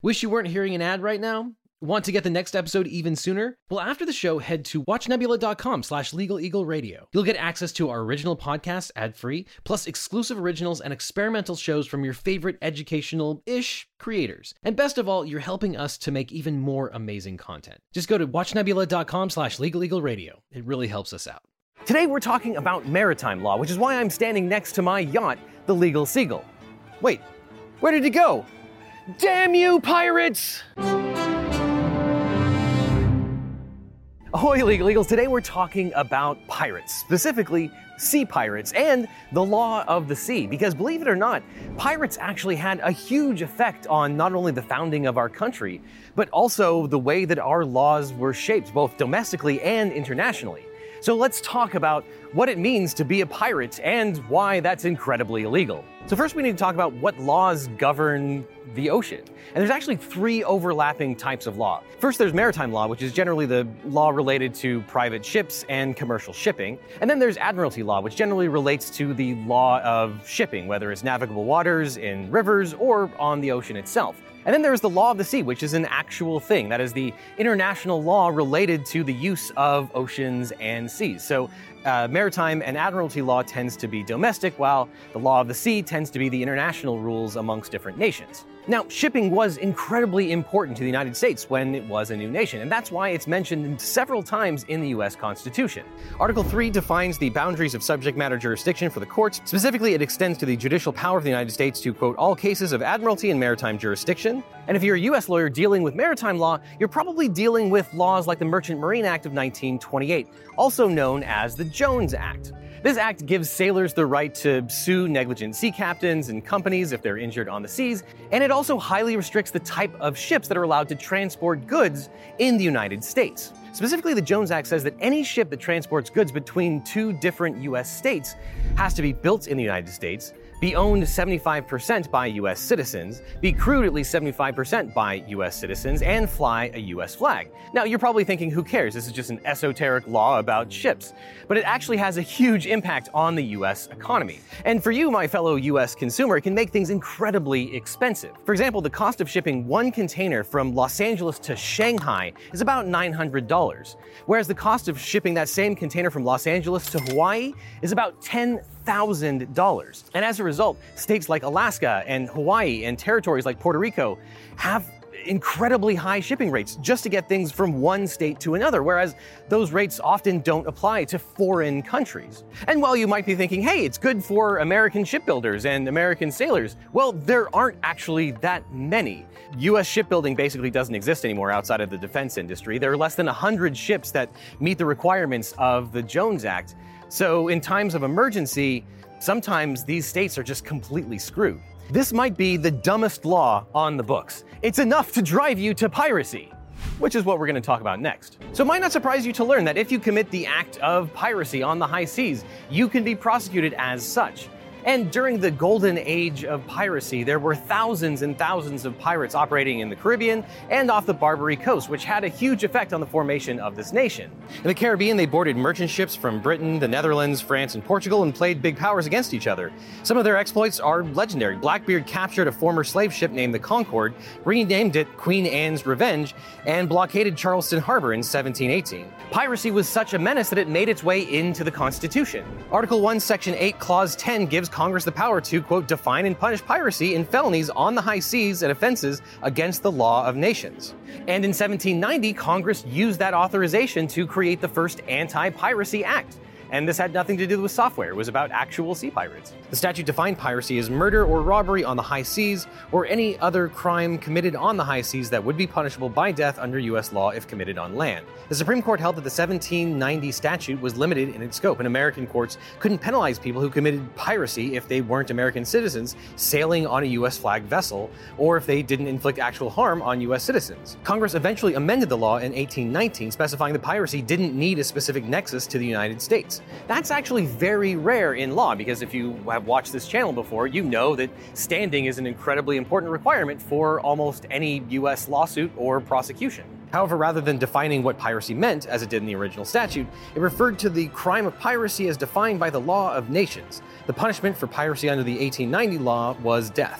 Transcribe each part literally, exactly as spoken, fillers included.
Wish you weren't hearing an ad right now? Want to get the next episode even sooner? Well, after the show, head to watchnebula.com slash Legal Eagle Radio. You'll get access to our original podcast ad-free, plus exclusive originals and experimental shows from your favorite educational-ish creators. And best of all, you're helping us to make even more amazing content. Just go to watchnebula.com slash Legal Eagle Radio. It really helps us out. Today we're talking about maritime law, which is why I'm standing next to my yacht, the Legal Seagull. Wait, where did it go? Damn you, pirates! Ahoy, Legal Eagles! Today we're talking about pirates, specifically sea pirates, and the law of the sea. Because believe it or not, pirates actually had a huge effect on not only the founding of our country, but also the way that our laws were shaped, both domestically and internationally. So let's talk about what it means to be a pirate and why that's incredibly illegal. So first we need to talk about what laws govern the ocean. And there's actually three overlapping types of law. First, there's maritime law, which is generally the law related to private ships and commercial shipping. And then there's admiralty law, which generally relates to the law of shipping, whether it's navigable waters, in rivers, or on the ocean itself. And then there's the law of the sea, which is an actual thing. That is the international law related to the use of oceans and seas. So uh, maritime and admiralty law tends to be domestic, while the law of the sea tends to be the international rules amongst different nations. Now, shipping was incredibly important to the United States when it was a new nation, and that's why it's mentioned several times in the U S Constitution. Article three defines the boundaries of subject matter jurisdiction for the courts. Specifically, it extends to the judicial power of the United States to, quote, all cases of admiralty and maritime jurisdiction. And if you're a U S lawyer dealing with maritime law, you're probably dealing with laws like the Merchant Marine Act of nineteen twenty-eight, also known as the Jones Act. This act gives sailors the right to sue negligent sea captains and companies if they're injured on the seas, and it also highly restricts the type of ships that are allowed to transport goods in the United States. Specifically, the Jones Act says that any ship that transports goods between two different U S states has to be built in the United States, be owned seventy-five percent by U S citizens, be crewed at least seventy-five percent by U S citizens, and fly a U S flag. Now, you're probably thinking, who cares? This is just an esoteric law about ships. But it actually has a huge impact on the U S economy. And for you, my fellow U S consumer, it can make things incredibly expensive. For example, the cost of shipping one container from Los Angeles to Shanghai is about nine hundred dollars, whereas the cost of shipping that same container from Los Angeles to Hawaii is about ten thousand dollars. And as a result, states like Alaska and Hawaii and territories like Puerto Rico have incredibly high shipping rates just to get things from one state to another, whereas those rates often don't apply to foreign countries. And while you might be thinking, hey, it's good for American shipbuilders and American sailors, well, there aren't actually that many. U S shipbuilding basically doesn't exist anymore outside of the defense industry. There are less than one hundred ships that meet the requirements of the Jones Act. So in times of emergency, sometimes these states are just completely screwed. This might be the dumbest law on the books. It's enough to drive you to piracy, which is what we're going to talk about next. So it might not surprise you to learn that if you commit the act of piracy on the high seas, you can be prosecuted as such. And during the golden age of piracy, there were thousands and thousands of pirates operating in the Caribbean and off the Barbary Coast, which had a huge effect on the formation of this nation. In the Caribbean, they boarded merchant ships from Britain, the Netherlands, France, and Portugal and played big powers against each other. Some of their exploits are legendary. Blackbeard captured a former slave ship named the Concord, renamed it Queen Anne's Revenge, and blockaded Charleston Harbor in seventeen eighteen. Piracy was such a menace that it made its way into the Constitution. Article one, Section eight, Clause ten gives Congress the power to, quote, define and punish piracy and felonies on the high seas and offenses against the law of nations. And in seventeen ninety, Congress used that authorization to create the first Anti-Piracy Act. And this had nothing to do with software. It was about actual sea pirates. The statute defined piracy as murder or robbery on the high seas, or any other crime committed on the high seas that would be punishable by death under U S law if committed on land. The Supreme Court held that the seventeen ninety statute was limited in its scope, and American courts couldn't penalize people who committed piracy if they weren't American citizens sailing on a U S flagged vessel, or if they didn't inflict actual harm on U S citizens. Congress eventually amended the law in eighteen nineteen, specifying that piracy didn't need a specific nexus to the United States. That's actually very rare in law, because if you have watched this channel before, you know that standing is an incredibly important requirement for almost any U S lawsuit or prosecution. However, rather than defining what piracy meant, as it did in the original statute, it referred to the crime of piracy as defined by the law of nations. The punishment for piracy under the eighteen ninety law was death.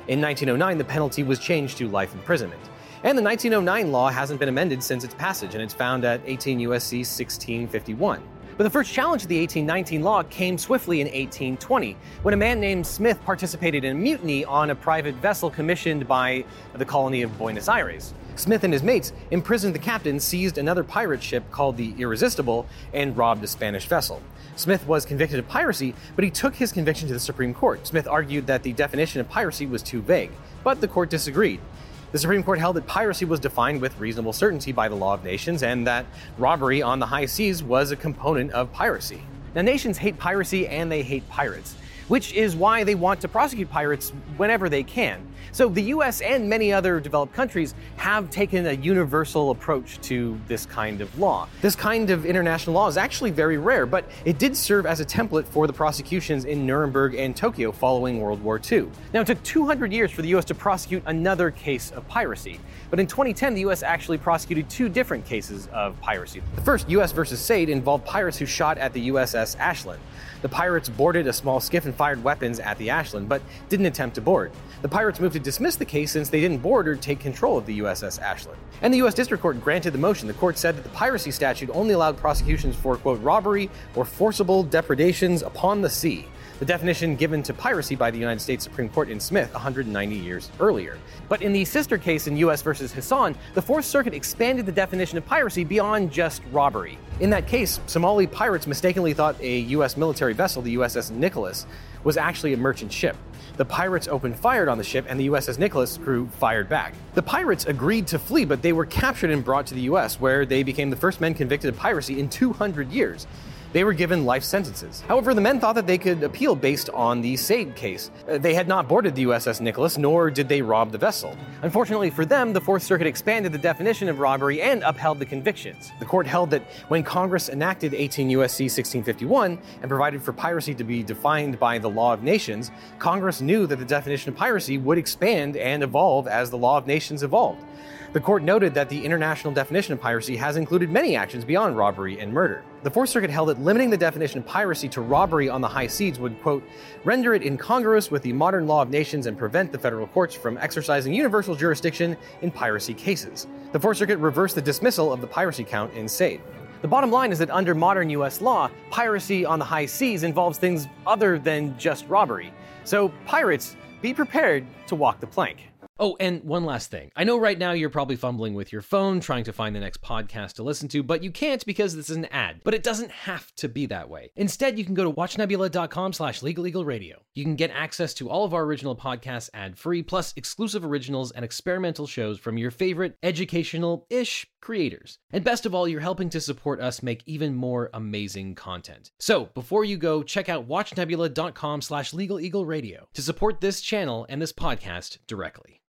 In nineteen oh nine, the penalty was changed to life imprisonment. And the nineteen oh nine law hasn't been amended since its passage, and it's found at eighteen U S C sixteen fifty-one. But the first challenge to the eighteen nineteen law came swiftly in eighteen twenty, when a man named Smith participated in a mutiny on a private vessel commissioned by the colony of Buenos Aires. Smith and his mates imprisoned the captain, seized another pirate ship called the Irresistible, and robbed a Spanish vessel. Smith was convicted of piracy, but he took his conviction to the Supreme Court. Smith argued that the definition of piracy was too vague, but the court disagreed. The Supreme Court held that piracy was defined with reasonable certainty by the law of nations, and that robbery on the high seas was a component of piracy. Now, nations hate piracy and they hate pirates, which is why they want to prosecute pirates whenever they can. So the U S and many other developed countries have taken a universal approach to this kind of law. This kind of international law is actually very rare, but it did serve as a template for the prosecutions in Nuremberg and Tokyo following World War Two. Now, it took two hundred years for the U S to prosecute another case of piracy, but in twenty ten, the U S actually prosecuted two different cases of piracy. The first, U S versus Sade, involved pirates who shot at the U S S Ashland. The pirates boarded a small skiff and fired weapons at the Ashland, but didn't attempt to board. The pirates moved to dismiss the case since they didn't board or take control of the U S S Ashland. And the U S District Court granted the motion. The court said that the piracy statute only allowed prosecutions for, quote, robbery or forcible depredations upon the sea, the definition given to piracy by the United States Supreme Court in Smith one hundred ninety years earlier. But in the sister case in U S versus Hassan, the Fourth Circuit expanded the definition of piracy beyond just robbery. In that case, Somali pirates mistakenly thought a U S military vessel, the U S S Nicholas, was actually a merchant ship. The pirates opened fire on the ship, and the U S S Nicholas crew fired back. The pirates agreed to flee, but they were captured and brought to the U S, where they became the first men convicted of piracy in two hundred years. They were given life sentences. However, the men thought that they could appeal based on the Sade case. They had not boarded the U S S Nicholas, nor did they rob the vessel. Unfortunately for them, the Fourth Circuit expanded the definition of robbery and upheld the convictions. The court held that when Congress enacted eighteen U S C sixteen fifty-one and provided for piracy to be defined by the law of nations, Congress knew that the definition of piracy would expand and evolve as the law of nations evolved. The court noted that the international definition of piracy has included many actions beyond robbery and murder. The Fourth Circuit held that limiting the definition of piracy to robbery on the high seas would, quote, render it incongruous with the modern law of nations and prevent the federal courts from exercising universal jurisdiction in piracy cases. The Fourth Circuit reversed the dismissal of the piracy count in Sade. The bottom line is that under modern U S law, piracy on the high seas involves things other than just robbery. So, pirates, be prepared to walk the plank. Oh, and one last thing. I know right now you're probably fumbling with your phone, trying to find the next podcast to listen to, but you can't because this is an ad. But it doesn't have to be that way. Instead, you can go to watchnebula.com slash legaleagleradio. You can get access to all of our original podcasts ad-free, plus exclusive originals and experimental shows from your favorite educational-ish creators. And best of all, you're helping to support us make even more amazing content. So, before you go, check out watchnebula.com slash legaleagleradio to support this channel and this podcast directly.